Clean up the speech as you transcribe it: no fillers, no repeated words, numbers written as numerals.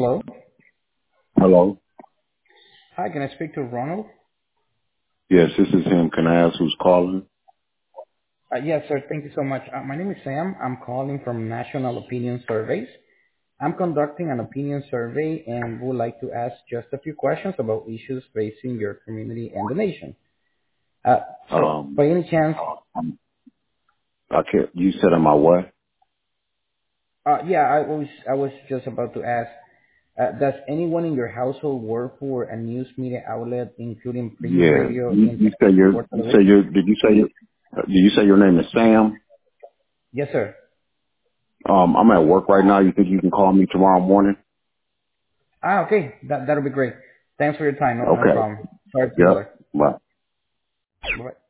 Hello. Hello. Hi, can I speak to Ronald? Yes, this is him. Can I ask who's calling? Yes, sir. Thank you so much. My name is Sam. I'm calling from National Opinion Surveys. I'm conducting an opinion survey and would like to ask just a few questions about issues facing your community and the nation. So, Um, by any chance, I can't. You said am I what? yeah, I was just about to ask, does anyone in your household work for a news media outlet, including print, Yeah. radio, You internet, say your. or You say television? your. Did you say your? Did you say your name is Sam? Yes, sir. I'm at work right now. You think you can call me tomorrow morning? Okay. That'll be great. Thanks for your time. No Okay. problem. Sorry to Yep. bother. Bye. Bye.